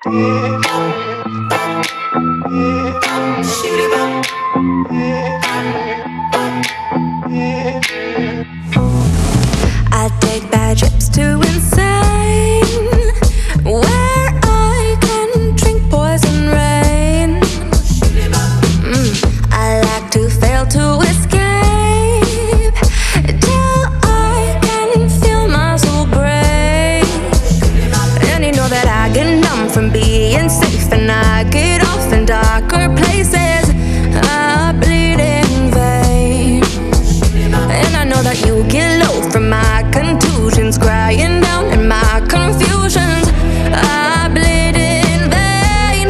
I take bad trips to insane, where I can drink poison rain. I like to fail to escape till I can feel my soul break. And you know that I get numb from being safe, and I get off in darker places. I bleed in vain, and I know that you get low from my contusions, crying down in my confusions. I bleed in vain.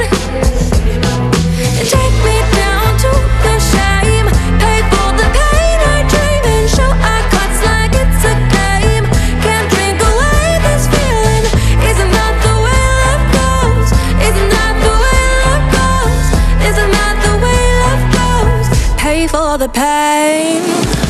Take me down to the shame, pay for the pain I dream, and show our cuts like it's a game. Can't drink away this feeling. Isn't that the way love goes? Isn't that the way love goes? Isn't that the way love goes? Pay for the pain.